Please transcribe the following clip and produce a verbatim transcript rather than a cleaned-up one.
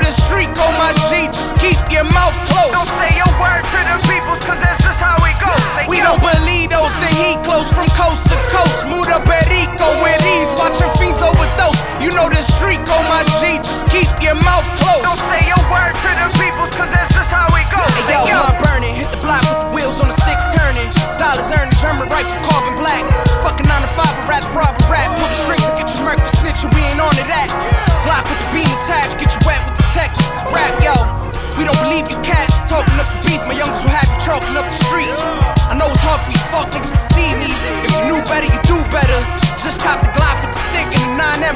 the street code, my G, just keep your mouth closed. Don't say a word to the peoples, cause that's just how it goes. Say We yo. don't believe those, the heat close from coast to coast. Muda Perico with ease, watching fiends overdose. You know the street code, my G, just keep your mouth closed. Don't say a word to the peoples, cause that's just how it goes. Hey yo, Say yo. blunt burning, hit the block with the wheels on the six turning. Dollars earning, German rifle, carbon black. Fucking nine to five, a rap, rob a rap. Pull the strings and get your murk for snitching, we ain't on to that. Glock with the beam attached, get you wet with the tech. It's a rap, yo. We don't believe you cats talking up the beef. My youngers will have you choking up the streets. I know it's hard for you fuck niggas to see me. If you knew better, you do better. Just cop the Glock with the stick and the nine M